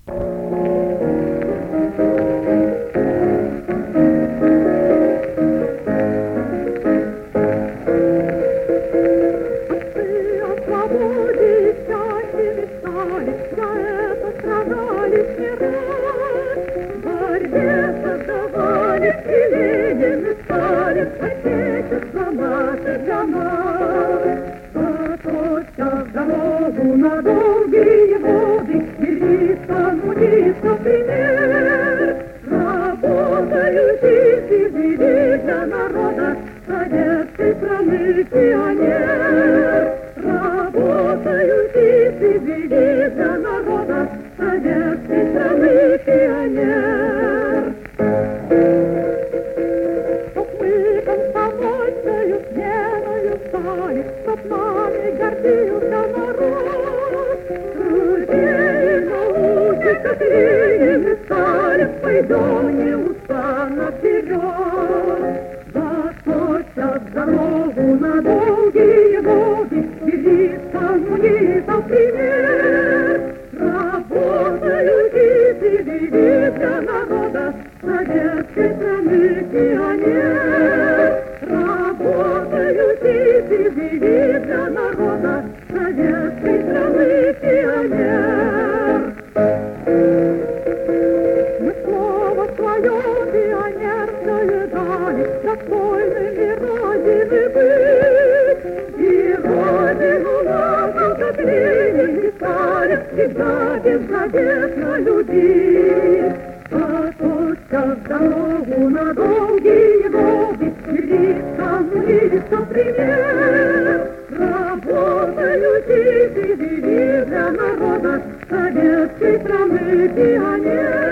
Отечество наше для нас. Готовься в дорогу на долгие годы, мчится, мчится пример. Работающий сидит для народа, советской страны пионер. Работающий сидит для народа, советской страны пионер. Чтоб нами гордился народ, труднее науки, как Ленин и Сталин, пойдем неустанно вперед. Готовься в дорогу на долгие годы, мчится, мчится пример. Работающий сидит для народа, советской страны пионер. Живи для народа, советской страны пионер. Мы слово свое пионерское дали, достойными Родины быть. И Родину нашу, как Ленин и Сталин, всегда беззаветно любить. Готовься в дорогу на долгие годы, мчится пример. Работающий сидит для народа, советской страны пионер.